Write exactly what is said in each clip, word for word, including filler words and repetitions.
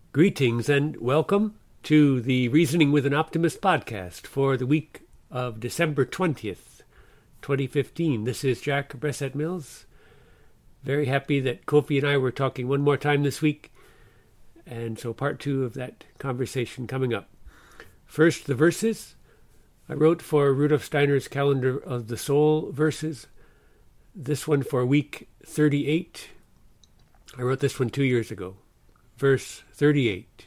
Greetings and welcome to the Reasoning with an Optimist podcast for the week of December twentieth, twenty fifteen. This is Jack Bressett Mills. Very happy that Kofi and I were talking one more time this week, and so part two of that conversation coming up. First, the verses. I wrote for Rudolf Steiner's Calendar of the Soul verses. This one for week thirty-eight. I wrote this one two years ago. Verse thirty-eight.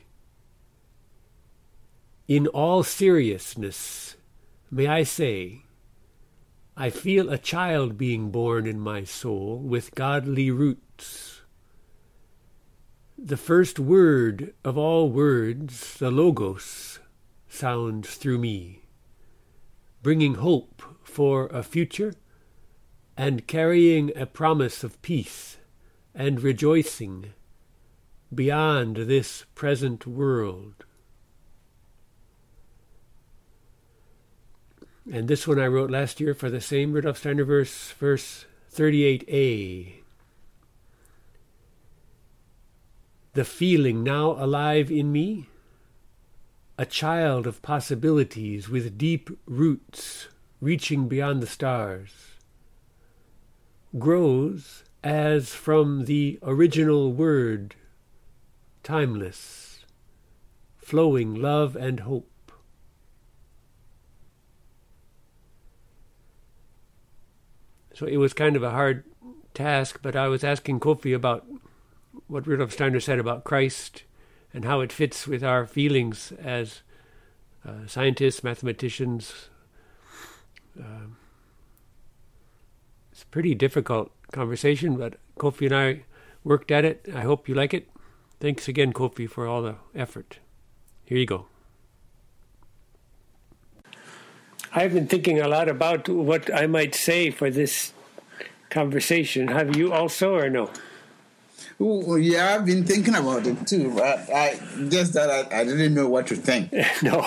In all seriousness, may I say, I feel a child being born in my soul with godly roots. The first word of all words, the Logos, sounds through me, bringing hope for a future and carrying a promise of peace and rejoicing beyond this present world. And this one I wrote last year for the same Rudolf Steiner verse, verse thirty-eight a. The feeling now alive in me, a child of possibilities with deep roots reaching beyond the stars, grows as from the original word, timeless, flowing love and hope. So it was kind of a hard task, but I was asking Kofi about what Rudolf Steiner said about Christ and how it fits with our feelings as uh, scientists, mathematicians. Uh, it's a pretty difficult conversation, but Kofi and I worked at it. I hope you like it. Thanks again, Kofi, for all the effort. Here you go. I've been thinking a lot about what I might say for this conversation. Have you also, or no? Oh, yeah, I've been thinking about it too, but I just that I, I didn't know what to think. No.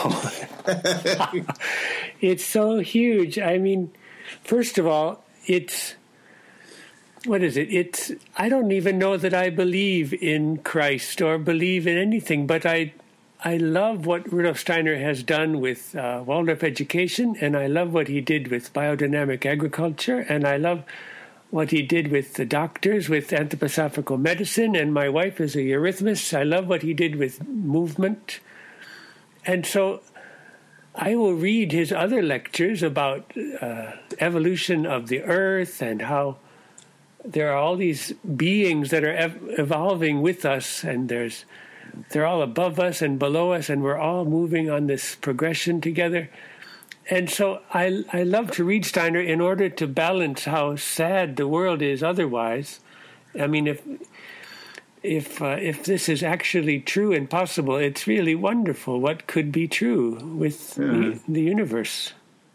It's so huge. I mean, first of all, it's... What is it? It's, I don't even know that I believe in Christ or believe in anything, but I I love what Rudolf Steiner has done with uh, Waldorf education, and I love what he did with biodynamic agriculture, and I love what he did with the doctors, with anthroposophical medicine, and my wife is a eurythmist. I love what he did with movement. And so I will read his other lectures about uh, evolution of the earth and how there are all these beings that are ev- evolving with us, and there's they're all above us and below us, and we're all moving on this progression together. And so I I love to read Steiner in order to balance how sad the world is otherwise. I mean, if if uh, if this is actually true and possible, it's really wonderful. What could be true with mm-hmm. the, the universe?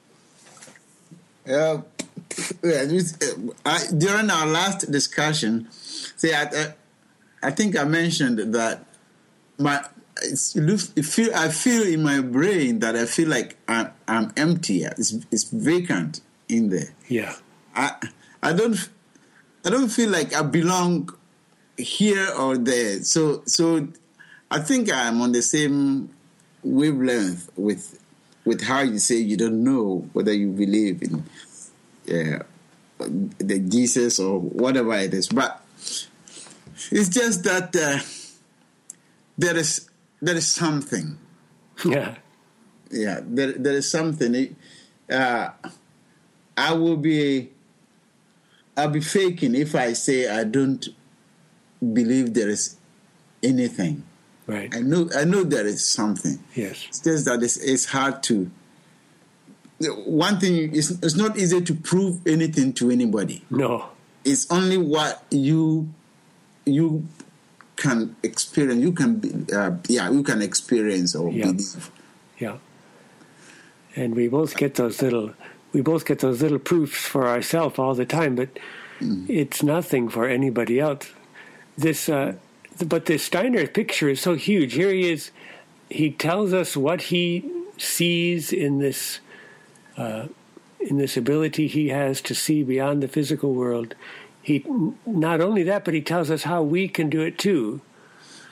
Yeah. Yeah, I, during our last discussion, see, I, I think I mentioned that my it's, it looks, it feel, I feel in my brain that I feel like I'm, I'm empty. It's, it's vacant in there. Yeah, I I don't I don't feel like I belong here or there. So so I think I'm on the same wavelength with with how you say you don't know whether you believe in. Yeah, the Jesus or whatever it is, but it's just that uh, there is there is something. Yeah, yeah. There there is something. Uh, I will be. I'll be faking if I say I don't believe there is anything. Right. I know. I know there is something. Yes. It's just that it's, it's hard to. One thing is, it's not easy to prove anything to anybody. No, it's only what you you can experience. You can, uh, yeah, you can experience or yeah. believe. Yeah, and we both get those little, we both get those little proofs for ourselves all the time, but mm. it's nothing for anybody else. This, uh, but this Steiner picture is so huge. Here he is. He tells us what he sees in this. Uh, in this ability he has to see beyond the physical world. He not only that, but he tells us how we can do it too.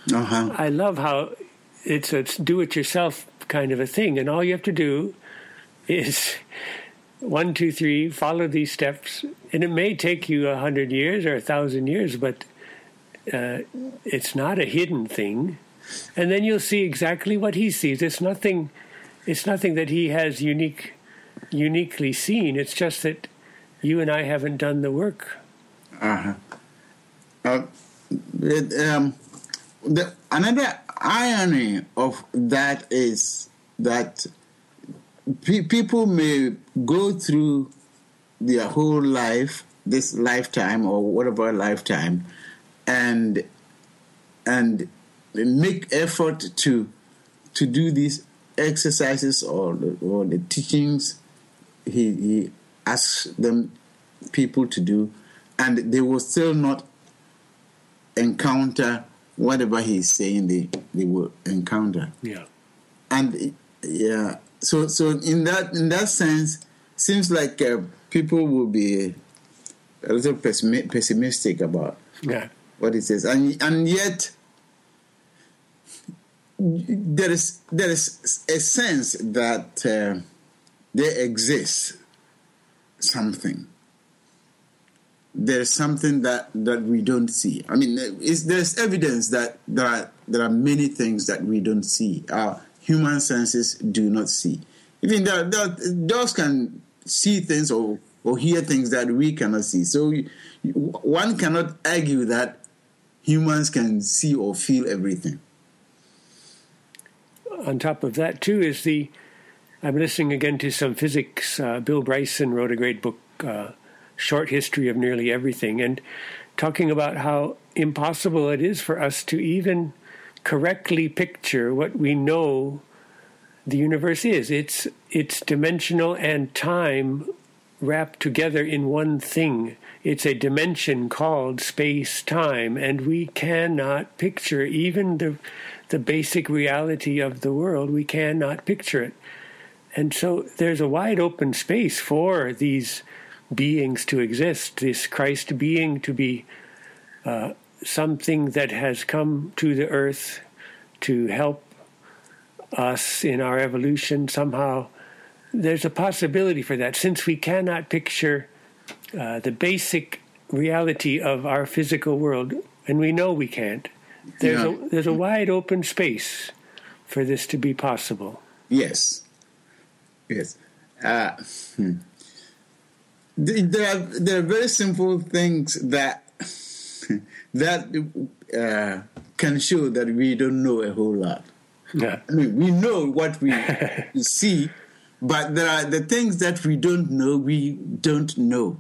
Uh-huh. I love how it's a do-it-yourself kind of a thing, and all you have to do is one, two, three, follow these steps, and it may take you a hundred years or a thousand years, but uh, it's not a hidden thing. And then you'll see exactly what he sees. It's nothing. It's nothing that he has unique, uniquely seen. It's just that you and I haven't done the work. Uh-huh. Uh, it, um, the, another irony of that is that pe- people may go through their whole life, this lifetime or whatever lifetime, and and make effort to to do these exercises or the, or the teachings he he asks them people to do, and they will still not encounter whatever he's saying they, they will encounter. Yeah. And yeah, so so in that in that sense, seems like uh, people will be a little pessim- pessimistic about yeah. what he says, and and yet there is there is a sense that uh, there exists something. There's something that, that we don't see. I mean, it's, there's evidence that there are, there are many things that we don't see. Our human senses do not see. Even there, there, dogs can see things or, or hear things that we cannot see. So you, one cannot argue that humans can see or feel everything. On top of that, too, is the... I'm listening again to some physics. Uh, Bill Bryson wrote a great book, uh, Short History of Nearly Everything, and talking about how impossible it is for us to even correctly picture what we know the universe is. It's it's dimensional and time wrapped together in one thing. It's a dimension called space-time, and we cannot picture even the the basic reality of the world. We cannot picture it. And so there's a wide open space for these beings to exist, this Christ being to be uh, something that has come to the earth to help us in our evolution somehow. There's a possibility for that, since we cannot picture uh, the basic reality of our physical world, and we know we can't. There's, yeah. a, there's a wide open space for this to be possible. Yes. Yes. Uh, hmm. There are there are very simple things that that uh, can show that we don't know a whole lot. Yeah. I mean, we know what we see, but there are the things that we don't know. We don't know.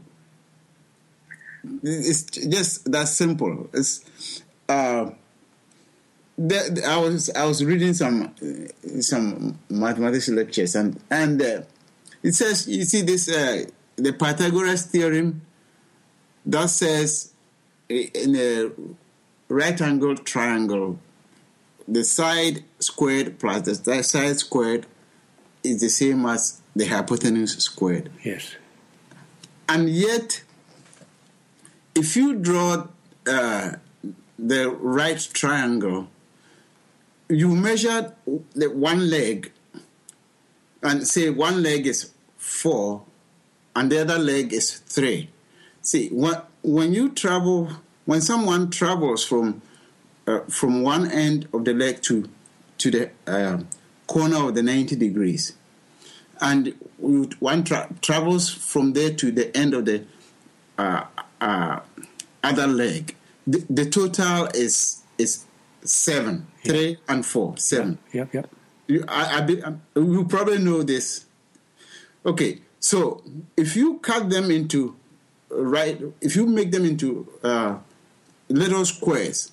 It's just that simple. It's. Uh, The, I was I was reading some uh, some mathematics lectures, and and uh, it says, you see this uh, the Pythagoras theorem that says in a right angle triangle the side squared plus the side squared is the same as the hypotenuse squared. Yes. And yet, if you draw uh, the right triangle, you measure the one leg and say one leg is four and the other leg is three. See, when you travel, when someone travels from uh, from one end of the leg to to the uh, corner of the ninety degrees, and one tra- travels from there to the end of the uh, uh, other leg, the, the total is is seven. Three and four, seven. Yep, yep. You, I, I, I, you probably know this. Okay, so if you cut them into right, if you make them into uh, little squares,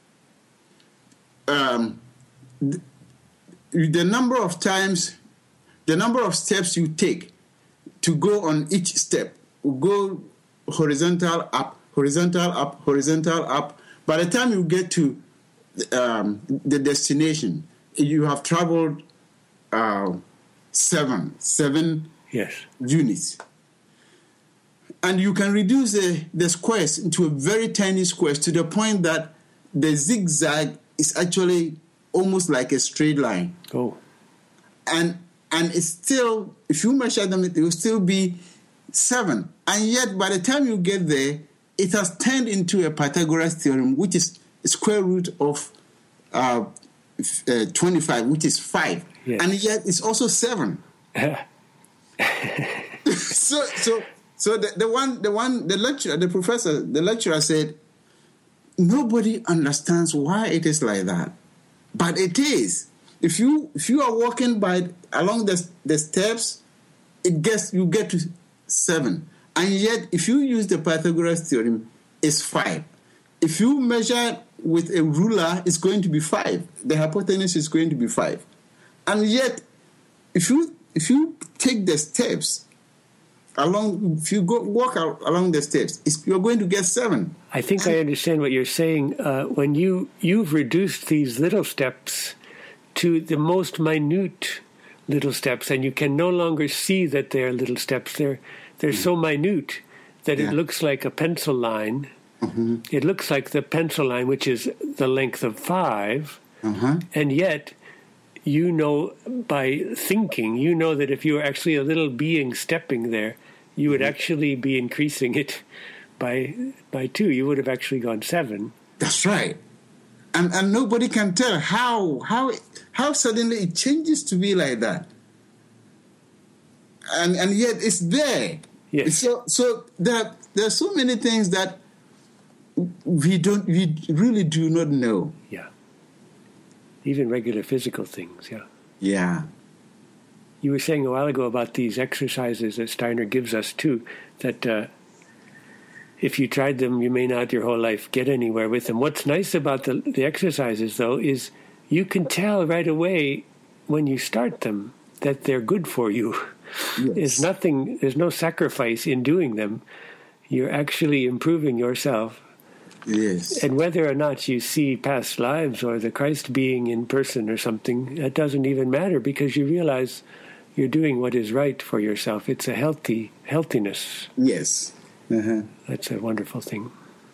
um, the, the number of times, the number of steps you take to go on each step will go horizontal up, horizontal up, horizontal up. By the time you get to Um, the destination, you have traveled uh, seven, seven yes. units. And you can reduce the, the squares into a very tiny squares to the point that the zigzag is actually almost like a straight line. Oh. And and it's still, if you measure them, it will still be seven. And yet, by the time you get there, it has turned into a Pythagoras theorem, which is square root of uh, uh, twenty-five, which is five. Yes. And yet, it's also seven. so, so, so the, the one, the one, the lecturer, the professor, the lecturer said, nobody understands why it is like that, but it is. If you if you are walking by along the the steps, it gets you get to seven, and yet if you use the Pythagoras theorem, it's five. If you measure with a ruler, it's going to be five. The hypotenuse is going to be five, and yet if you if you take the steps along, if you go walk out along the steps, it's, you're going to get seven. I think I understand what you're saying. Uh, when you you've reduced these little steps to the most minute little steps, and you can no longer see that they're little steps. They're they're mm. so minute that yeah. it looks like a pencil line. Mm-hmm. It looks like the pencil line, which is the length of five, uh-huh. and yet you know by thinking, you know that if you were actually a little being stepping there, you would mm-hmm. actually be increasing it by by two. You would have actually gone seven. That's right. And and nobody can tell how how how suddenly it changes to be like that. And and yet it's there. Yes. So so there there are so many things that we don't we really do not know. Yeah. Even regular physical things, yeah. Yeah. You were saying a while ago about these exercises that Steiner gives us too, that uh, if you tried them, you may not your whole life get anywhere with them. What's nice about the, the exercises, though, is you can tell right away when you start them that they're good for you. Yes. There's nothing, there's no sacrifice in doing them. You're actually improving yourself. Yes. And whether or not you see past lives or the Christ being in person or something, that doesn't even matter, because you realize you're doing what is right for yourself. It's a healthy healthiness. Yes. Uh-huh. That's a wonderful thing.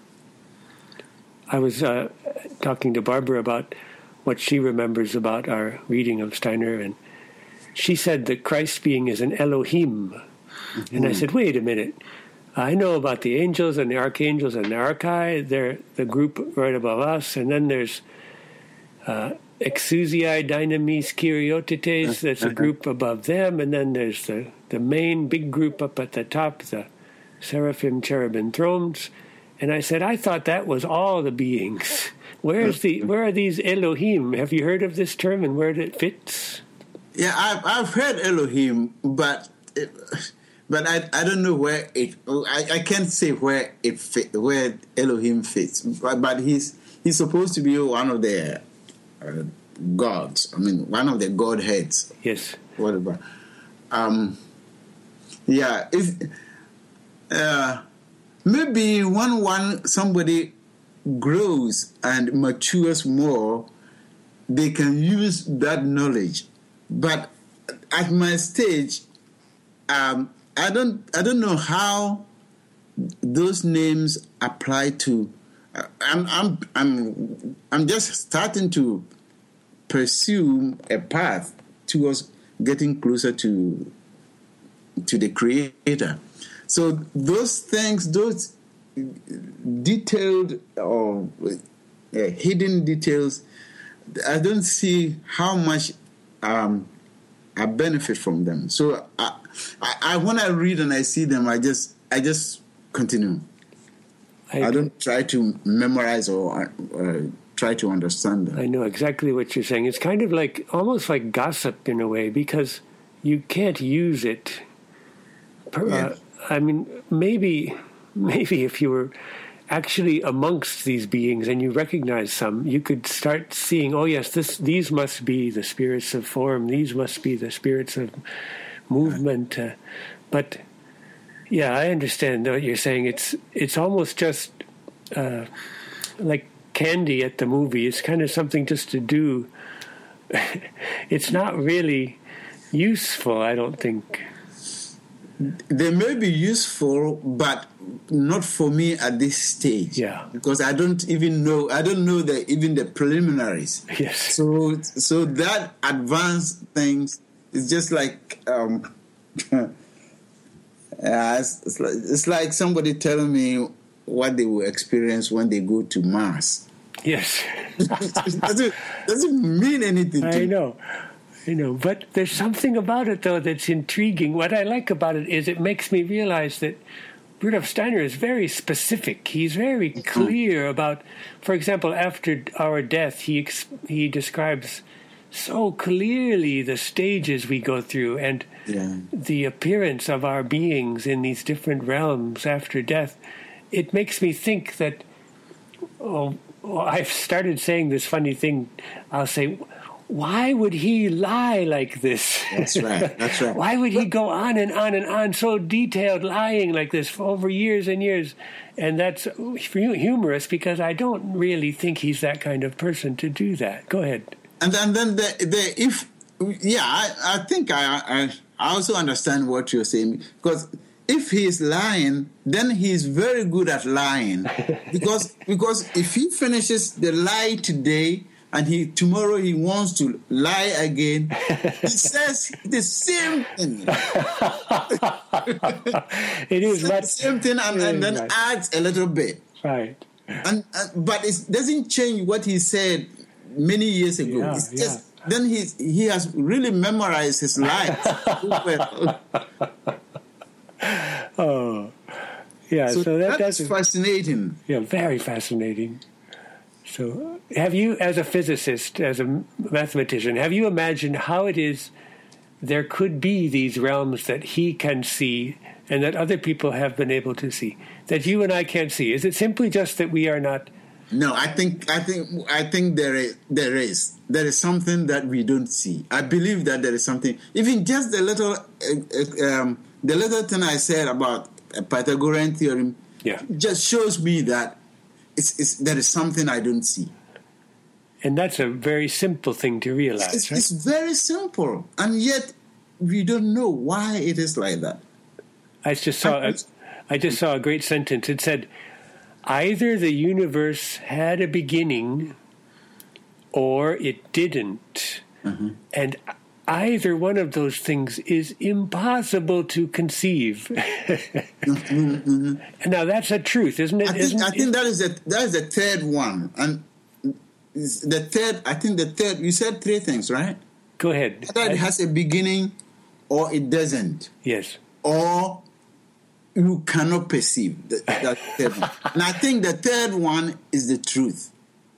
I was uh, talking to Barbara about what she remembers about our reading of Steiner, and she said that Christ being is an Elohim. Mm-hmm. And I said, wait a minute. I know about the angels and the archangels and the archai. They're the group right above us. And then there's uh, exousiae dynamis kyrioteites. That's a group above them. And then there's the, the main big group up at the top, the seraphim, cherubim, thrones. And I said, I thought that was all the beings. Where's the where are these Elohim? Have you heard of this term and where it fits? Yeah, I've I've heard Elohim, but it, but I I don't know where it. I, I can't say where it fit, where Elohim fits. But, but he's he's supposed to be one of the uh, gods. I mean, one of the godheads. Yes. Whatever. Um. Yeah. If. Uh, maybe when one somebody grows and matures more, they can use that knowledge. But at my stage, um, I don't I don't know how those names apply to. Uh, I'm I'm I'm I'm just starting to pursue a path towards getting closer to to the Creator. So those things, those detailed or uh, hidden details, I don't see how much um, I benefit from them. So I, I, I, when I read and I see them, I just I just continue. I, I don't try to memorize or uh, try to understand them. I know exactly what you're saying. It's kind of like almost like gossip in a way, because you can't use it. Per, yeah. uh, I mean, maybe, maybe if you were actually amongst these beings and you recognize some, you could start seeing, oh yes, this these must be the spirits of form, these must be the spirits of movement. Uh, but yeah, I understand what you're saying. It's it's almost just uh, like candy at the movie. It's kind of something just to do. It's not really useful, I don't think. They may be useful, but not for me at this stage. Yeah. Because I don't even know. I don't know the even the preliminaries. Yes. So so that advanced things is just like um, uh, it's, it's, like, it's like somebody telling me what they will experience when they go to Mars. Yes. it doesn't, doesn't mean anything to I me. know. I know. But there's something about it, though, that's intriguing. What I like about it is it makes me realize that Rudolf Steiner is very specific. He's very clear about, for example, after our death, he ex- he describes so clearly the stages we go through and Yeah. the appearance of our beings in these different realms after death. It makes me think that, oh, well, I've started saying this funny thing. I'll say, why would he lie like this? That's right. That's right. Why would he go on and on and on, so detailed, lying like this for over years and years? And that's humorous because I don't really think he's that kind of person to do that. Go ahead. And then, then the, the if yeah, I, I think I, I I also understand what you're saying, because if he is lying, then he's very good at lying, because because if he finishes the lie today and he tomorrow he wants to lie again, he says the same thing. It is the much, same thing, and, and then right. adds a little bit. Right. And uh, but it doesn't change what he said many years ago. Yeah, it's just yeah. then he he has really memorized his lines. Well. Oh, yeah. So, So, that, that's that's fascinating. yeah, very fascinating. So, have you, as a physicist, as a mathematician, have you imagined how it is there could be these realms that he can see and that other people have been able to see that you and I can't see? Is it simply just that we are not? No, I think I think I think there is there is there is something that we don't see. I believe that there is something. Even just the little uh, um, the little thing I said about a Pythagorean theorem, Yeah. just shows me that it's, it's there is something I don't see. And that's a very simple thing to realize, It's, right? it's very simple, and yet we don't know why it is like that. I just saw a, I just saw a great sentence. It said, either the universe had a beginning or it didn't. Mm-hmm. And either one of those things is impossible to conceive. mm-hmm. And now that's a truth, isn't it? I think, Isn't, I think that is the that is the third one, and the third. I think the third. You said three things, right? Go ahead. Either it has a beginning, or it doesn't, Yes. or you cannot perceive that, that third one. And I think the third one is the truth.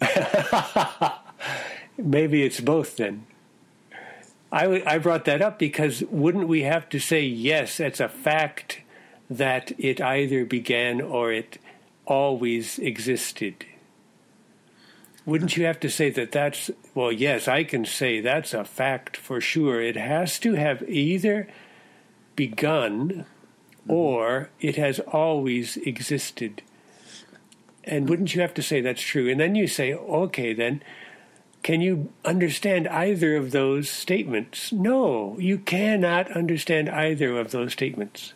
Maybe it's both then. I, w- I brought that up because wouldn't we have to say, yes, it's a fact that it either began or it always existed? Wouldn't you have to say that that's, well, yes, I can say that's a fact for sure. It has to have either begun or it has always existed. And wouldn't you have to say that's true? And then you say, okay, then, can you understand either of those statements? No, you cannot understand either of those statements.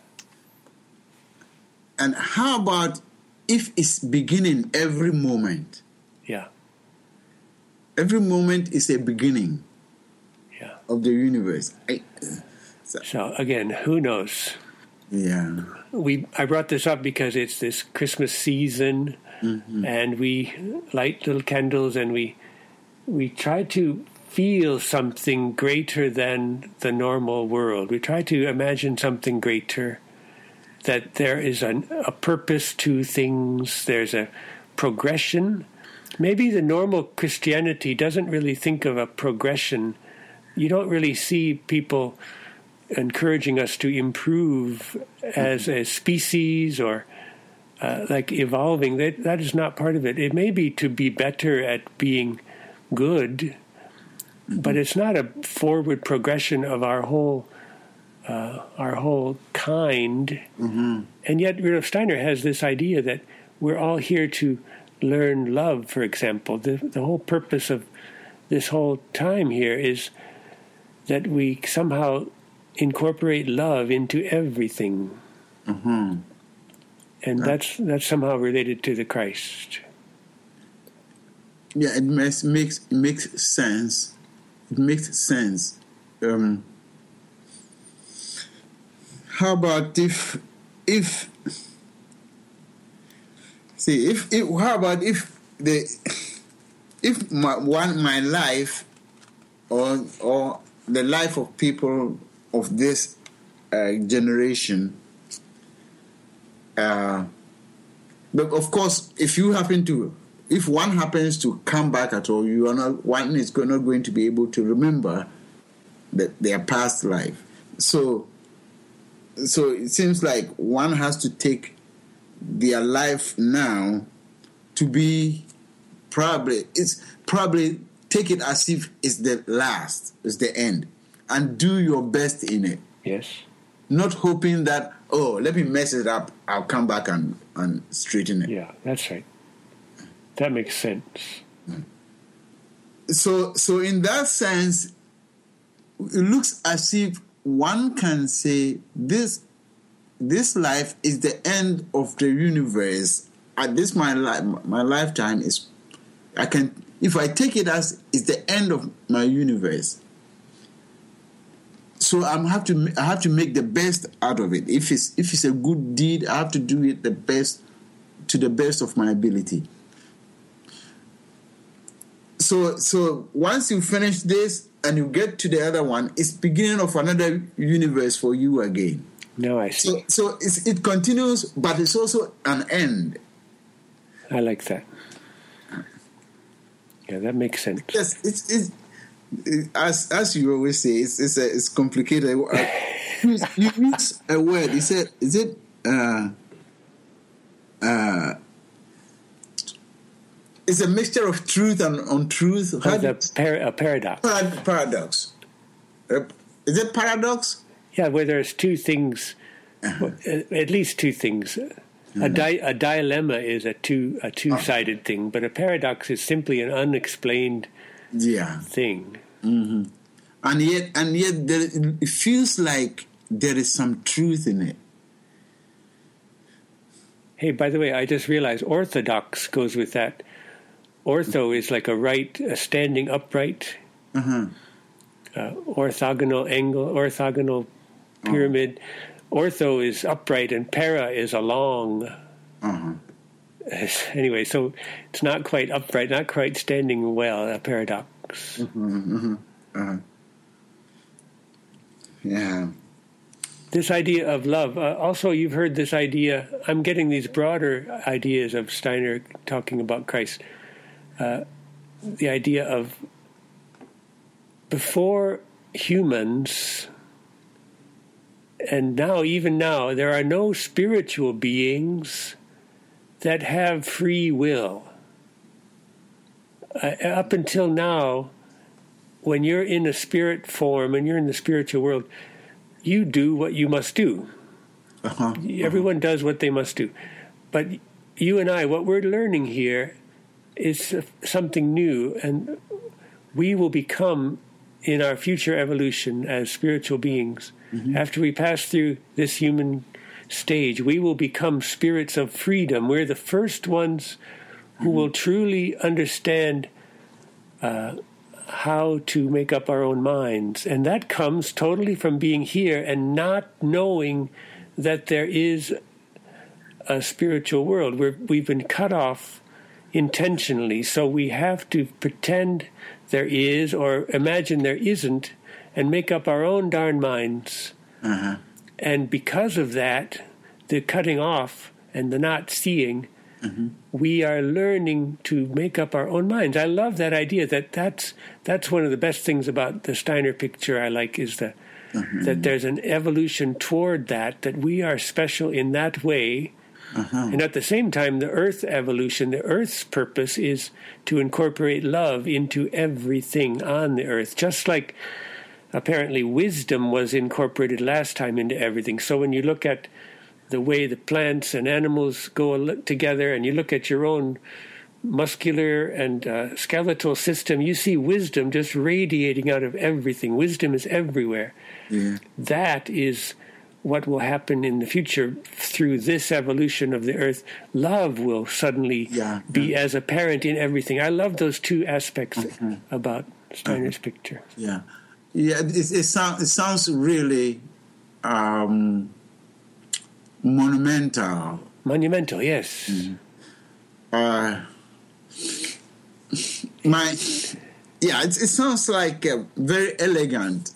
And how about if it's beginning every moment? Yeah, Every moment is a beginning yeah. of the universe. I, so, So again, who knows? yeah. We I brought this up because it's this Christmas season, mm-hmm. and we light little candles and we we try to feel something greater than the normal world. We try to imagine something greater, that there is an, a purpose to things, there's a progression. Maybe the normal Christianity doesn't really think of a progression. You don't really see people encouraging us to improve as a species or uh, like evolving. That that is not part of it. It may be to be better at being good, mm-hmm. but it's not a forward progression of our whole uh, our whole kind. Mm-hmm. And yet Rudolf Steiner has this idea that we're all here to learn love, for example. The, the whole purpose of this whole time here is that we somehow incorporate love into everything. Mm-hmm. and that's that's somehow related to the Christ. Yeah, it makes makes it makes sense. It makes sense. Um, how about if if see if, if how about if the if my one my life or or the life of people of this uh, generation, uh, but of course, if you happen to. If one happens to come back at all, you are not one is not going to be able to remember the, their past life. So, so it seems like one has to take their life now to be probably it's probably take it as if it's the last, it's the end, and do your best in it. Yes. Not hoping that oh, let me mess it up. I'll come back and and straighten it. Yeah, that's right. That makes sense. So, so in that sense, it looks as if one can say this: this life is the end of the universe. At this my life, my lifetime is. I can, if I take it as it's the end of my universe. So I'm have to I have to make the best out of it. If it's if it's a good deed, I have to do it the best to the best of my ability. So, so once you finish this and you get to the other one, it's beginning of another universe for you again. No, I see. So, so it's, it continues, but it's also an end. I like that. Yeah, that makes sense. Yes, it's, it's it, as as you always say, it's it's, a, it's complicated. you use a word. You said, is it? Uh, uh, It's a mixture of truth and untruth. Oh, a, par- a paradox. Parad- paradox. Uh, is it paradox? Yeah, where there's two things, uh-huh. at least two things. Uh-huh. A, di- a dilemma is a two a two-sided uh-huh. thing, but a paradox is simply an unexplained yeah. thing. Mm-hmm. And yet, and yet, there, it feels like there is some truth in it. Hey, by the way, I just realized orthodox goes with that. Ortho is like a right, a standing upright, uh-huh. uh, orthogonal angle, orthogonal pyramid. Oh. Ortho is upright, and para is along. Uh-huh. Anyway, so it's not quite upright, not quite standing well, a paradox. Uh-huh. Uh-huh. Uh-huh. Yeah. This idea of love. Uh, also, you've heard this idea. I'm getting these broader ideas of Steiner talking about Christ. Uh, the idea of before humans, and now, even now, there are no spiritual beings that have free will. Uh, up until now, when you're in a spirit form and you're in the spiritual world, you do what you must do. Uh-huh. Everyone does what they must do. But you and I, what we're learning here is something new, and we will become, in our future evolution as spiritual beings, mm-hmm. after we pass through this human stage, we will become spirits of freedom. We're the first ones who mm-hmm. will truly understand uh, how to make up our own minds. And that comes totally from being here and not knowing that there is a spiritual world. We're, we've been cut off intentionally, so we have to pretend there is or imagine there isn't and make up our own darn minds. Uh-huh. And because of that, the cutting off and the not seeing, mm-hmm. we are learning to make up our own minds. I love that idea. That that's that's one of the best things about the Steiner picture I like, is the, mm-hmm. that there's an evolution toward that, that we are special in that way. Uh-huh. And at the same time, the Earth evolution, the Earth's purpose is to incorporate love into everything on the Earth, just like apparently wisdom was incorporated last time into everything. So when you look at the way the plants and animals go together, and you look at your own muscular and uh, skeletal system, you see wisdom just radiating out of everything. Wisdom is everywhere. Yeah. That is what will happen in the future through this evolution of the earth, love will suddenly Yeah, be yeah. as apparent in everything. I love those two aspects Mm-hmm. about Steiner's picture. Yeah, yeah. It, it sounds it sounds really um, monumental. Monumental, yes. Uh, my yeah, it, it sounds like uh, very elegant.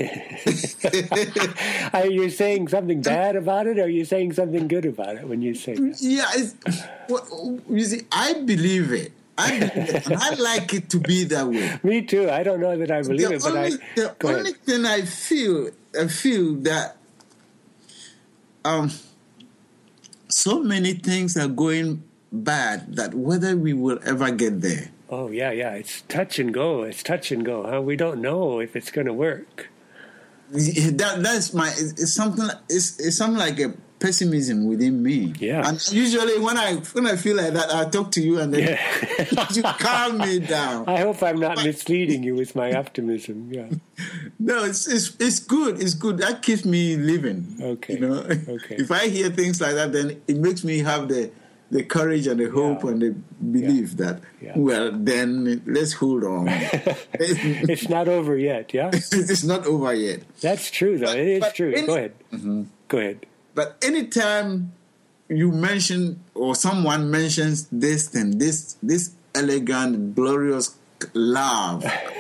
Are you saying something bad about it, or are you saying something good about it when you say that? Yeah, it's, well, you see, I believe it. I believe it, and I like it to be that way. Me too. I don't know that I believe The it, but only, I. the Go only ahead. thing I feel, I feel that um, so many things are going bad that whether we will ever get there. Oh yeah, yeah. It's touch and go. It's touch and go. Huh? We don't know if it's going to work. That that's my. It's, it's something. It's, it's something like a pessimism within me. Yeah. And usually when I when I feel like that, I talk to you and then Yeah. you calm me down. I hope I'm not misleading you with my optimism. Yeah. No, it's it's it's good. It's good. That keeps me living. Okay. You know. Okay. If I hear things like that, then it makes me have the the courage and the hope Yeah. and the belief Yeah. that Yeah. well, then let's hold on. It's not over yet. Yeah. It's not over yet. That's true, though. But- It is but true. any- Go ahead. Go ahead. But anytime you mention or someone mentions this thing, this this elegant, glorious love,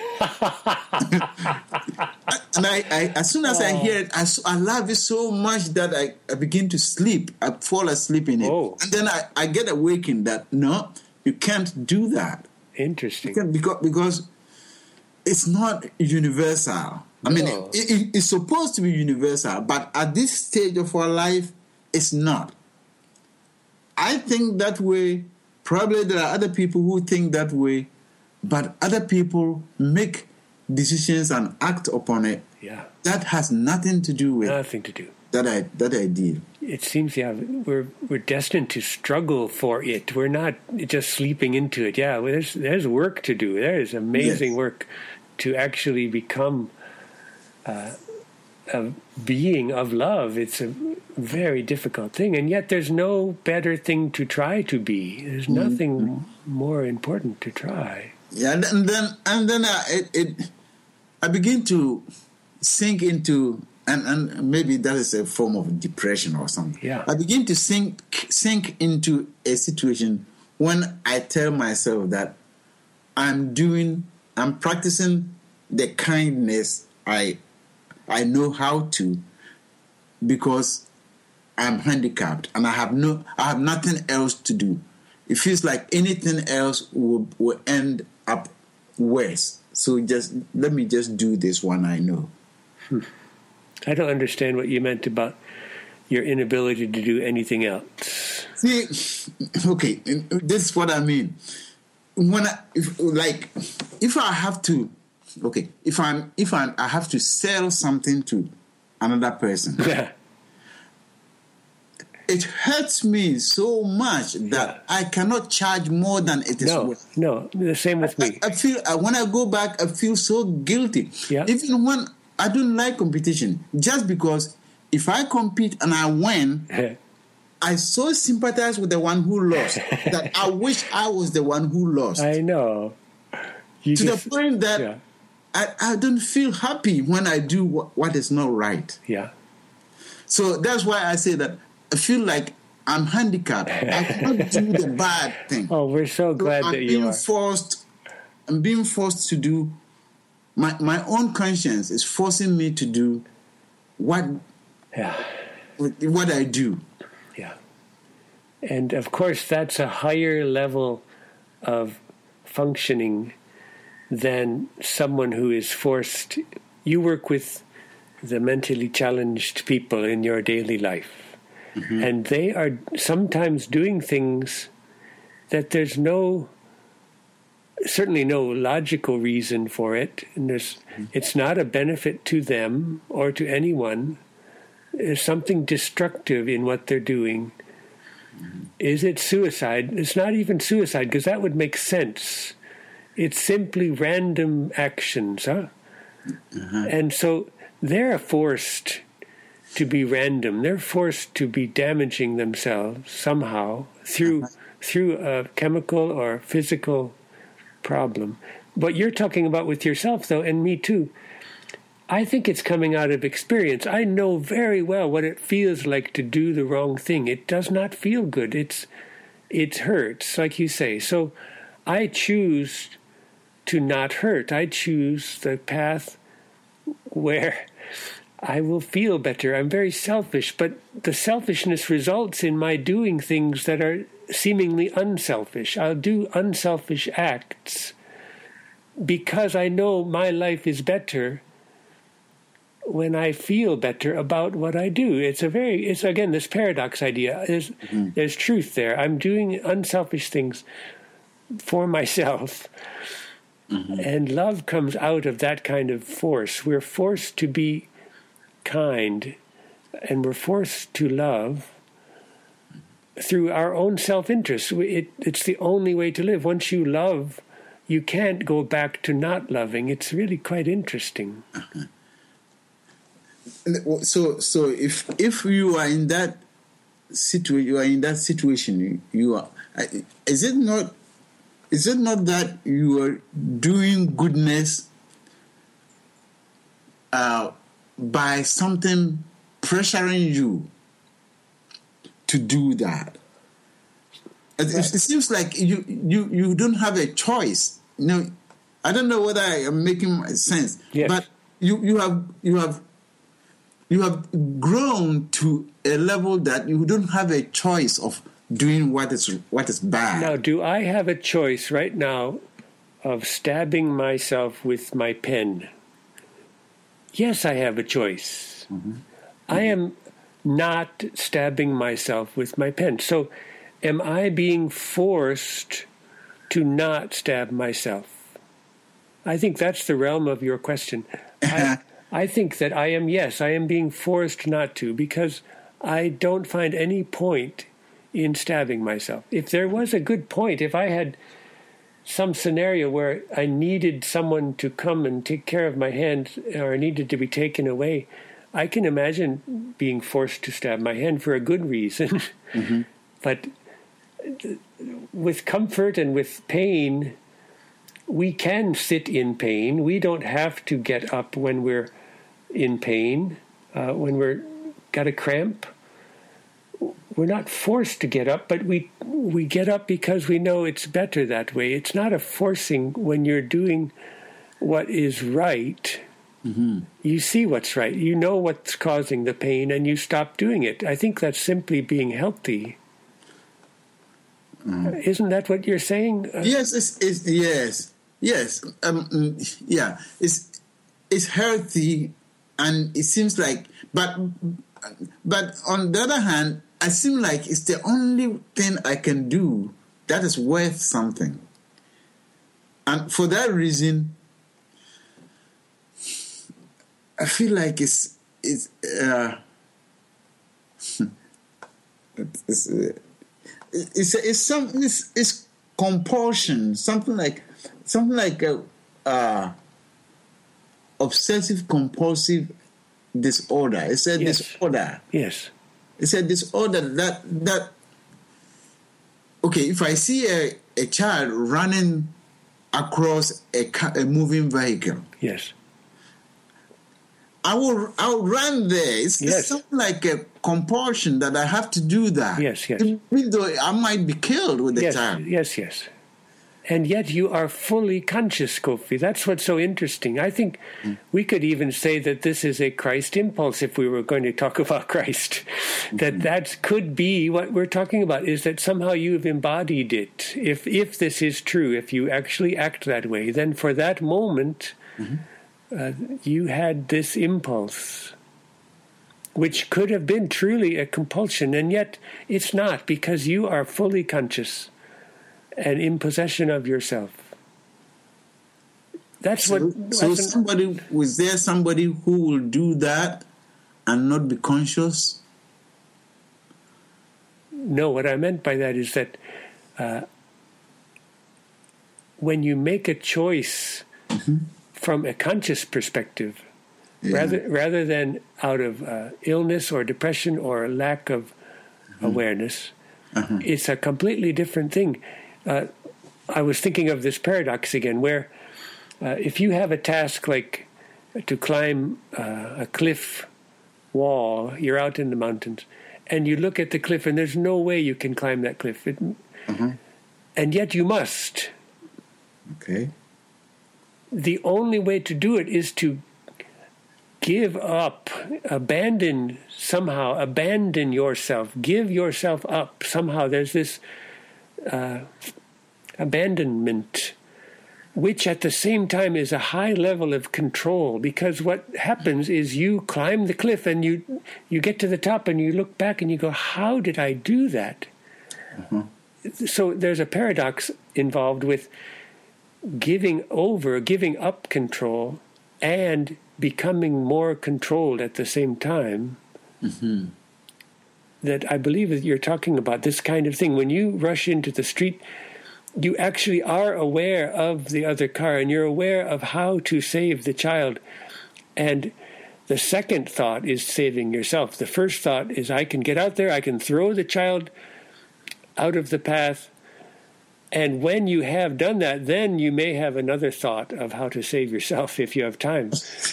and I, I as soon as I hear it, I, s- I love it so much that I, I begin to sleep. I fall asleep in it, Oh. and then I, I get awakened that no, you can't do that. You Interesting. can't, because because it's not universal. I mean, No. it, it, it's supposed to be universal, but at this stage of our life, it's not. I think that way. Probably there are other people who think that way, but other people make decisions and act upon it. Yeah. That has nothing to do with Nothing to do. that I that idea. It seems, yeah, we're we're destined to struggle for it. We're not just sleeping into it. Yeah, well, there's there's work to do. There is amazing Yes. work to actually become uh, a being of love. It's a very difficult thing, and yet there's no better thing to try to be. There's nothing more important to try. Yeah, and then and then I, it, it I begin to sink into, and, and maybe that is a form of depression or something. Yeah. I begin to sink sink into a situation when I tell myself that I'm doing, I'm practicing the kindness I I know how to, because I'm handicapped and I have no, I have nothing else to do. It feels like anything else will, will end up worse. So just let me just do this one I know. I don't understand what you meant about your inability to do anything else. See, okay, this is what I mean. When I, if, like, if I have to, okay, if I'm, if I'm, I have to sell something to another person, it hurts me so much that I cannot charge more than it is No, worth. no, the same with me. I, I feel uh, when I go back, I feel so guilty. Yeah. Even when I don't like competition, just because if I compete and I win, I so sympathize with the one who lost that I wish I was the one who lost. I know. You to just, the point that yeah, I, I don't feel happy when I do what, what is not right. yeah. So that's why I say that I feel like I'm handicapped. I cannot do the bad thing. Oh, we're so So glad I'm that being you are. forced. I'm being forced to do. My my own conscience is forcing me to do what Yeah, what I do. yeah. And of course, that's a higher level of functioning than someone who is forced. You work with the mentally challenged people in your daily life, mm-hmm. and they are sometimes doing things that there's no, certainly no logical reason for it, and there's, mm-hmm. it's not a benefit to them or to anyone. There's something destructive in what they're doing. Mm-hmm. Is it suicide? It's not even suicide, because that would make sense. It's simply random actions, huh? Uh-huh. And so they're forced to be random. They're forced to be damaging themselves somehow through uh-huh. through a chemical or physical problem. What you're talking about with yourself, though, and me too, I think it's coming out of experience. I know very well what it feels like to do the wrong thing. It does not feel good. It's it hurts, like you say. So I choose to not hurt. I choose the path where I will feel better. I'm very selfish, but the selfishness results in my doing things that are seemingly unselfish. I'll do unselfish acts because I know my life is better when I feel better about what I do. It's a very, it's again, this paradox idea. There's, mm-hmm. there's truth there. I'm doing unselfish things for myself. Mm-hmm. And love comes out of that kind of force. We're forced to be kind, and we're forced to love through our own self-interest. It, it's the only way to live. Once you love, you can't go back to not loving. It's really quite interesting. Uh-huh. So, so if if you are in that situation, you are in that situation. You are. Is it not? Is it not that you are doing goodness uh, by something pressuring you to do that? It, it seems like you, you, you don't have a choice. You know, I don't know whether I am making sense, yes. but you, you have you have you have grown to a level that you don't have a choice of doing what is what is bad. Now, do I have a choice right now of stabbing myself with my pen? Yes, I have a choice. Mm-hmm. I am not stabbing myself with my pen. So am I being forced to not stab myself? I think that's the realm of your question. I, I think that I am, yes, I am being forced not to, because I don't find any point in stabbing myself. If there was a good point, if I had some scenario where I needed someone to come and take care of my hand, or needed to be taken away, I can imagine being forced to stab my hand for a good reason. Mm-hmm. But with comfort and with pain, we can sit in pain. We don't have to get up when we're in pain, uh, when we're got a cramp. We're not forced to get up, but we we get up because we know it's better that way. It's not a forcing when you're doing what is right. Mm-hmm. You see what's right. You know what's causing the pain, and you stop doing it. I think that's simply being healthy. Mm. Isn't that what you're saying? Yes, it's, it's, yes, yes. Um, yeah, it's it's healthy, and it seems like, but but on the other hand, I seem like it's the only thing I can do that is worth something. And for that reason, I feel like it's it's uh, it's, uh, it's it's some it's, it's compulsion, something like something like a uh, obsessive compulsive disorder. It's a yes. disorder. Yes. It's a disorder that that okay. If I see a, a child running across a, car, a moving vehicle, yes, I will I will run there. It's, yes. it's something like a compulsion that I have to do that. Yes, yes. Even though I might be killed with the yes, child. Yes, yes. And yet you are fully conscious, Kofi. That's what's so interesting. I think mm. we could even say that this is a Christ impulse if we were going to talk about Christ. Mm-hmm. That that could be what we're talking about, is that somehow you've embodied it. If if this is true, if you actually act that way, then for that moment, mm-hmm. uh, you had this impulse, which could have been truly a compulsion, and yet it's not, because you are fully conscious and in possession of yourself. That's so, what. So that's somebody an, was there somebody who will do that and not be conscious? No, what I meant by that is that uh, when you make a choice mm-hmm. from a conscious perspective, Yeah. rather rather than out of uh, illness or depression or lack of mm-hmm. awareness. Uh-huh. It's a completely different thing. Uh, I was thinking of this paradox again, where uh, if you have a task like to climb uh, a cliff wall, you're out in the mountains, and you look at the cliff, and there's no way you can climb that cliff. It, uh-huh. And yet you must. Okay. The only way to do it is to give up, abandon somehow, abandon yourself, give yourself up somehow. There's this uh, abandonment, which at the same time is a high level of control, because what happens is you climb the cliff and you you get to the top and you look back and you go, how did I do that? Mm-hmm. So there's a paradox involved with giving over, giving up control, and becoming more controlled at the same time. Mm-hmm. That I believe that you're talking about this kind of thing. When you rush into the street, you actually are aware of the other car, and you're aware of how to save the child. And the second thought is saving yourself. The first thought is, I can get out there, I can throw the child out of the path. And when you have done that, then you may have another thought of how to save yourself if you have time.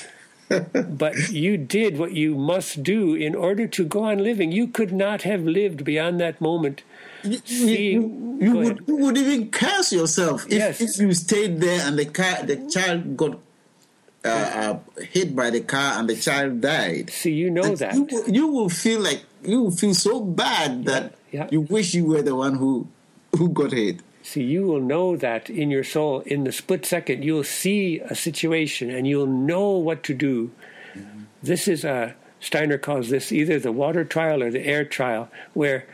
But you did what you must do in order to go on living. You could not have lived beyond that moment. You, you, you, would, you would even curse yourself if, yes. if you stayed there and the car, the child got uh, uh, hit by the car and the child died. See, you know and that. You, you will feel like, you will feel so bad that yeah, yeah. you wish you were the one who, who got hit. See, you will know that in your soul. In the split second, you'll see a situation and you'll know what to do. Mm-hmm. This is, a, Steiner calls this either the water trial or the air trial, where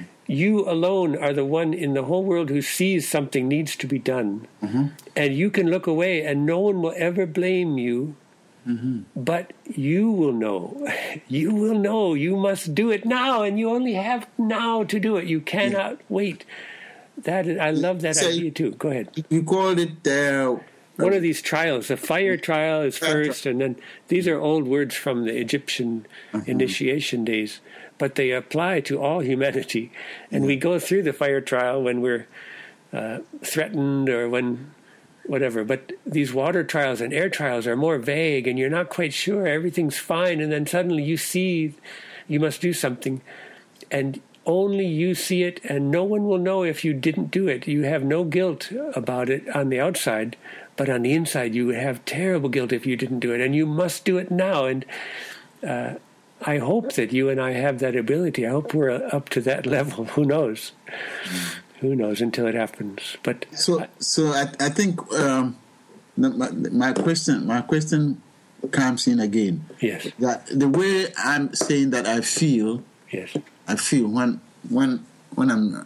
you alone are the one in the whole world who sees something needs to be done. Mm-hmm. And you can look away and no one will ever blame you. Mm-hmm. But you will know. You will know. You must do it now, and you only have now to do it. You cannot yeah. wait. That is, I love that so idea too. Go ahead. You called it uh, one of these trials. The fire trial is first, and then these are old words from the Egyptian uh-huh. initiation days, but they apply to all humanity. And yeah. we go through the fire trial when we're uh, threatened or when whatever. But these water trials and air trials are more vague, and you're not quite sure. Everything's fine, and then suddenly you see you must do something, and only you see it, and no one will know if you didn't do it. You have no guilt about it on the outside, but on the inside you have terrible guilt if you didn't do it, and you must do it now. And uh, I hope that you and I have that ability. I hope we're up to that level. Who knows? Mm. Who knows until it happens? But so, I, so I, I think um, my, my question, my question comes in again. Yes. That the way I'm saying that I feel. Yes. I feel when when when I'm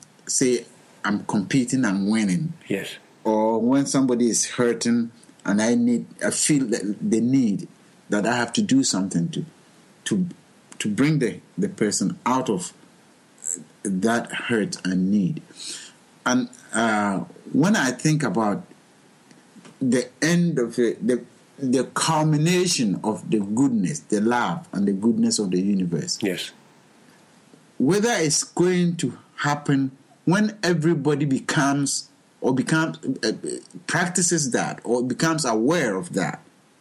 say I'm competing and winning, yes, or when somebody is hurting and I need, I feel that the need that I have to do something to to to bring the, the person out of that hurt and need. And uh, when I think about the end of it, the the culmination of the goodness, the love and the goodness of the universe, yes. Whether it's going to happen when everybody becomes or becomes uh, practices that or becomes aware of that,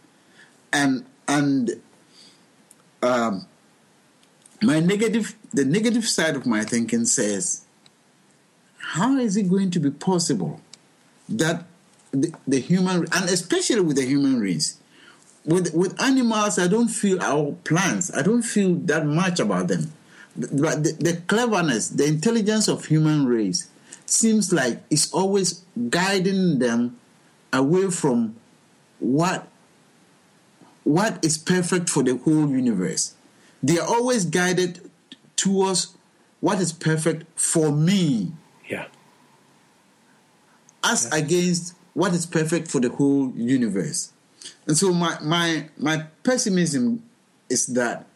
and and um, my negative the negative side of my thinking says, how is it going to be possible that the, the human, and especially with the human race, with with animals, I don't feel, our plants, I don't feel that much about them. But the, the cleverness, the intelligence of human race seems like it's always guiding them away from what what is perfect for the whole universe. They are always guided towards what is perfect for me. Yeah. As yeah. against what is perfect for the whole universe. And so my my my pessimism is that,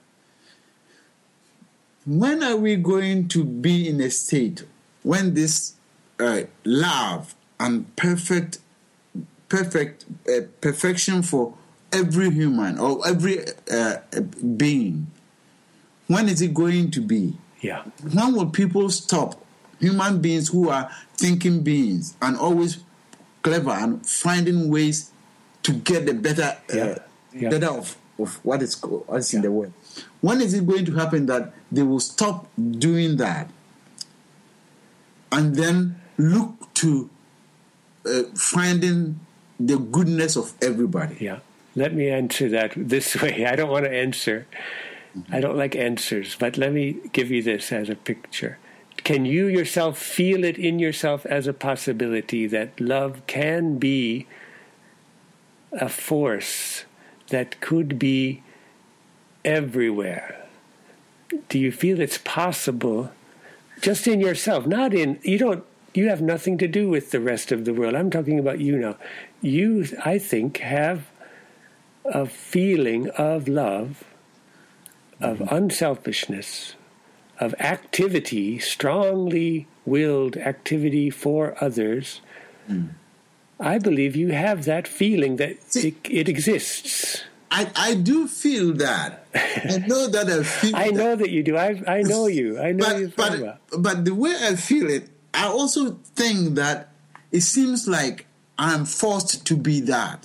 when are we going to be in a state when this uh, love and perfect, perfect uh, perfection for every human or every uh, being? When is it going to be? Yeah. When will people stop? Human beings who are thinking beings and always clever and finding ways to get the better, yeah. Uh, yeah. better of, of what is what's yeah. in the world. When is it going to happen that they will stop doing that and then look to uh, finding the goodness of everybody? Yeah. Let me answer that this way. I don't want to answer. Mm-hmm. I don't like answers, but let me give you this as a picture. Can you yourself feel it in yourself as a possibility that love can be a force that could be everywhere? Do you feel it's possible just in yourself? Not in, you don't, you have nothing to do with the rest of the world. I'm talking about you now. You, I think, have a feeling of love, of mm-hmm. unselfishness, of activity, strongly willed activity for others. Mm. I believe you have that feeling that See, it, it exists. I, I do feel that. I know that I feel I that. know that you do. I I know you. I know but, you very but, well. But the way I feel it, I also think that it seems like I'm forced to be that.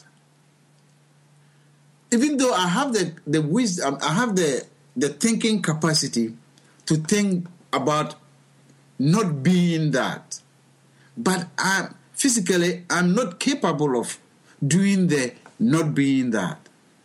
Even though I have the, the wisdom, I have the, the thinking capacity to think about not being that. But I, physically, I'm not capable of doing the not being that.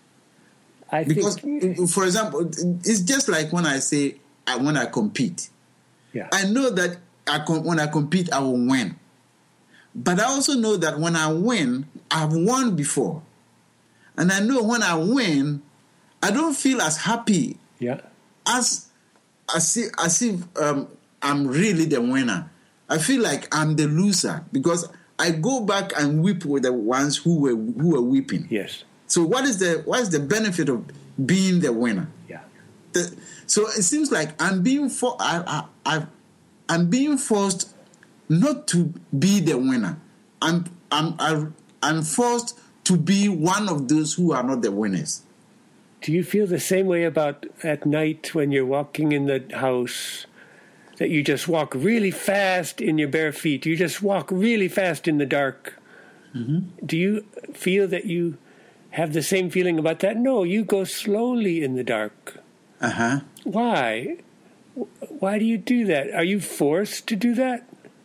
I because, think, for example, it's just like when I say, I, when I compete. Yeah. I know that I com- when I compete, I will win. But I also know that when I win, I've won before. And I know when I win, I don't feel as happy yeah. as as if, as if um, I'm really the winner. I feel like I'm the loser because I go back and weep with the ones who were who were weeping. Yes. So what is the what is the benefit of being the winner? Yeah. The, so it seems like I'm being for I, I I I'm being forced not to be the winner. I'm I'm I'm forced to be one of those who are not the winners. Do you feel the same way about at night when you're walking in the house, that you just walk really fast in your bare feet? You just walk really fast in the dark. Mm-hmm. Do you feel that you have the same feeling about that? No, you go slowly in the dark. Uh-huh. Why? Why do you do that? Are you forced to do that?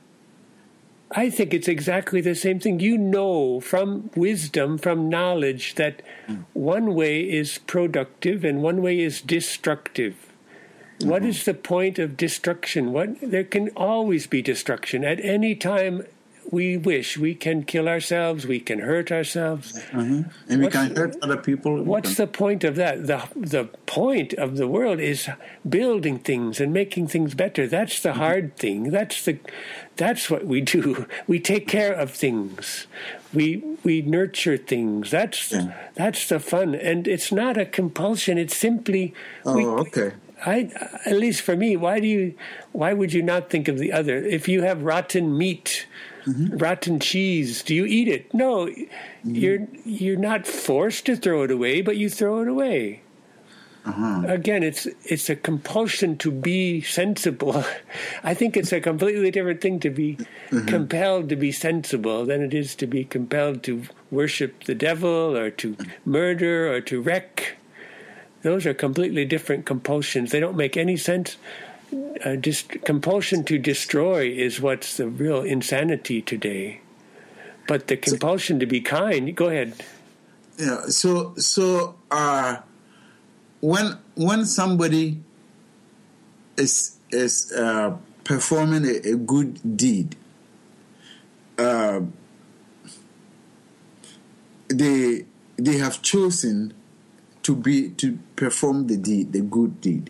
I think it's exactly the same thing. You know from wisdom, from knowledge, that mm. one way is productive and one way is destructive. Mm-hmm. What is the point of destruction? What there can always be destruction. At any time we wish, we can kill ourselves, we can hurt ourselves. Mm-hmm. And we what's, can hurt other people. What's the point of that? The the point of the world is building things and making things better. That's the mm-hmm. hard thing. That's the that's what we do. We take care of things. We we nurture things. That's yeah. that's the fun. And it's not a compulsion. It's simply Oh, we, okay. I, at least for me, why do you why would you not think of the other? If you have rotten meat, mm-hmm. rotten cheese, do you eat it? No, mm-hmm. you're you're not forced to throw it away, but you throw it away. Uh-huh. Again, it's it's a compulsion to be sensible. I think it's a completely different thing to be mm-hmm. compelled to be sensible than it is to be compelled to worship the devil or to murder or to wreck. Those are completely different compulsions. They don't make any sense. Uh, dis- compulsion to destroy is what's the real insanity today. But the compulsion so, to be kind, go ahead. Yeah. So so uh, when when somebody is is uh, performing a, a good deed, uh, they they have chosen to be to perform the deed, the good deed.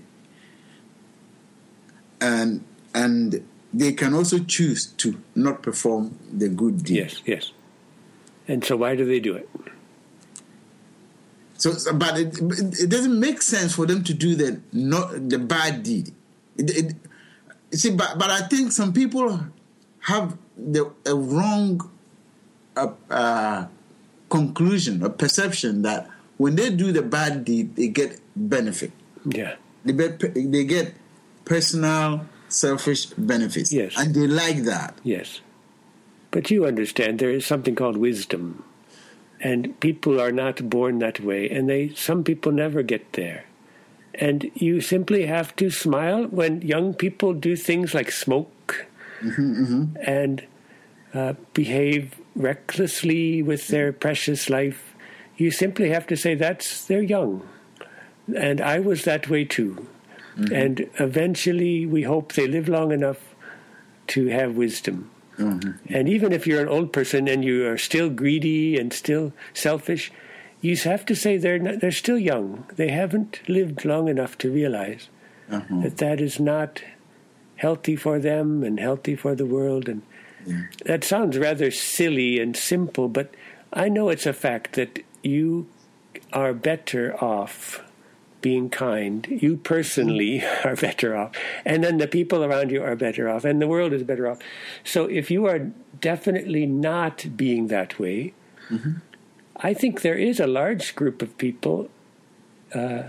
And and they can also choose to not perform the good deed. Yes, yes. And so why do they do it? So, but it, it doesn't make sense for them to do the not the bad deed. It, it, you see, but but I think some people have the a wrong uh, uh, conclusion or perception that, when they do the bad deed, they get benefit. Yeah. They, be, they get personal, selfish benefits. Yes. And they like that. Yes. But you understand there is something called wisdom. And people are not born that way. And they some people never get there. And you simply have to smile when young people do things like smoke mm-hmm, mm-hmm. and uh, behave recklessly with their precious life. You simply have to say, that's, they're young. And I was that way too. Mm-hmm. And eventually we hope they live long enough to have wisdom. Mm-hmm. And even if you're an old person and you are still greedy and still selfish, you have to say they're not, they're still young. They haven't lived long enough to realize uh-huh. that that is not healthy for them and healthy for the world. And yeah. that sounds rather silly and simple, but I know it's a fact that you are better off being kind. You personally are better off. And then the people around you are better off. And the world is better off. So if you are definitely not being that way, mm-hmm. I think there is a large group of people uh,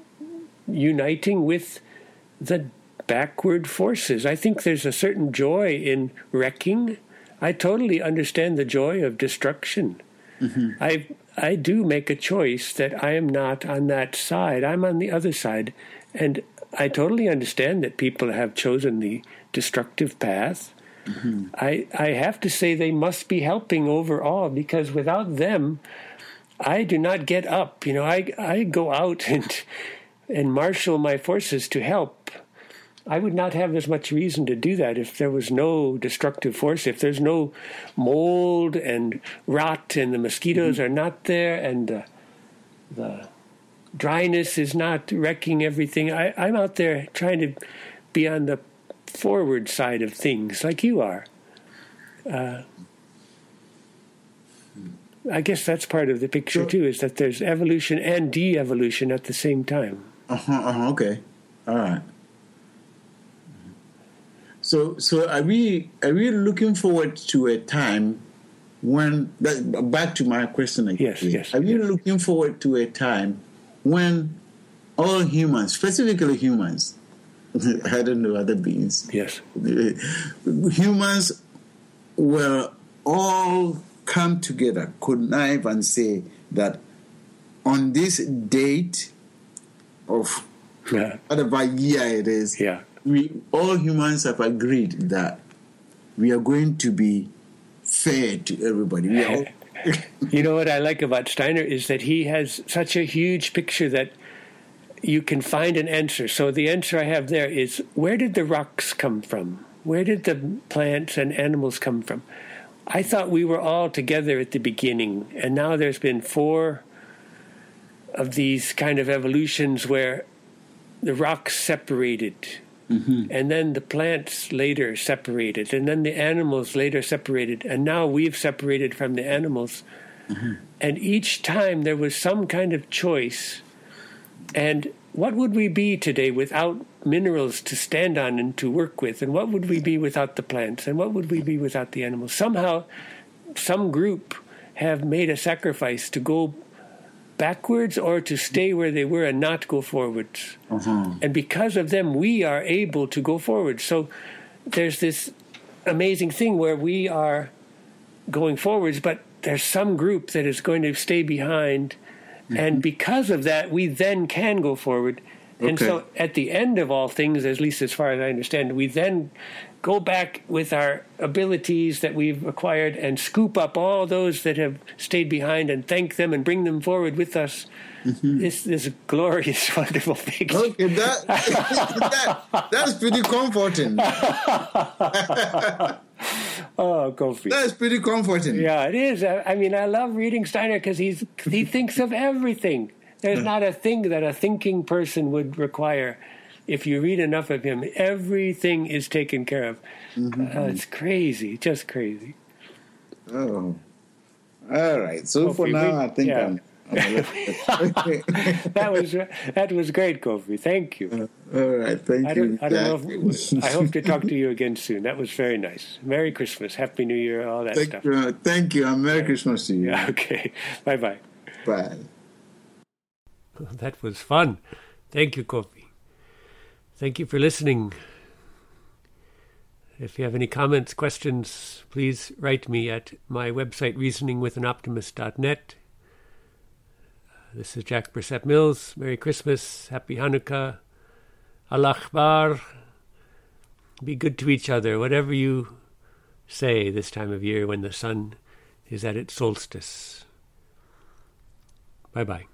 uniting with the backward forces. I think there's a certain joy in wrecking. I totally understand the joy of destruction. Mm-hmm. I I do make a choice that I am not on that side. I'm on the other side. And I totally understand that people have chosen the destructive path. Mm-hmm. I, I have to say they must be helping overall, because without them, I do not get up. You know, I I go out and and marshal my forces to help. I would not have as much reason to do that if there was no destructive force, if there's no mold and rot and the mosquitoes mm-hmm. are not there and uh, the dryness is not wrecking everything. I, I'm out there trying to be on the forward side of things, like you are. Uh, I guess that's part of the picture, too, is that there's evolution and de-evolution at the same time. Uh-huh, uh-huh, okay. All right. So, so are we are we looking forward to a time when, that, back to my question again, yes, yes, are we yes. looking forward to a time when all humans, specifically humans, I don't know other beings, yes, humans will all come together, connive and say that on this date of yeah. whatever year it is, yeah. we all humans have agreed that we are going to be fair to everybody. We are all You know what I like about Steiner is that he has such a huge picture that you can find an answer. So the answer I have there is, where did the rocks come from? Where did the plants and animals come from? I thought we were all together at the beginning, and now there's been four of these kind of evolutions where the rocks separated, mm-hmm. and then the plants later separated, and then the animals later separated, and now we've separated from the animals. Mm-hmm. And each time there was some kind of choice. And what would we be today without minerals to stand on and to work with? And what would we be without the plants? And what would we be without the animals? Somehow, some group have made a sacrifice to go backwards or to stay where they were and not go forwards. Uh-huh. And because of them, we are able to go forward. So there's this amazing thing where we are going forwards, but there's some group that is going to stay behind. Mm-hmm. And because of that, we then can go forward. Okay. And so at the end of all things, at least as far as I understand, we then go back with our abilities that we've acquired and scoop up all those that have stayed behind and thank them and bring them forward with us. Mm-hmm. This this glorious, wonderful picture. Okay, that, that that's pretty comforting. Oh, Kofi. That's pretty comforting. Yeah, it is. I, I mean, I love reading Steiner because he's he thinks of everything. There's not a thing that a thinking person would require. If you read enough of him, everything is taken care of. Mm-hmm. Uh, it's crazy, just crazy. Oh, all right. So Kofi, for now, we, I think yeah. I'm. that was that was great, Kofi. Thank you. Uh, all right, thank I you. I don't know. If, I hope to talk to you again soon. That was very nice. Merry Christmas, Happy New Year, all that thank stuff. You, thank you, and Merry Christmas to you. Yeah. Okay. Bye-bye. Bye. That was fun. Thank you, Kofi. Thank you for listening. If you have any comments, questions, please write me at my website, reasoning with an optimist dot net. This is Jack Brissett Mills. Merry Christmas. Happy Hanukkah. Allah Akbar. Be good to each other, whatever you say this time of year when the sun is at its solstice. Bye-bye.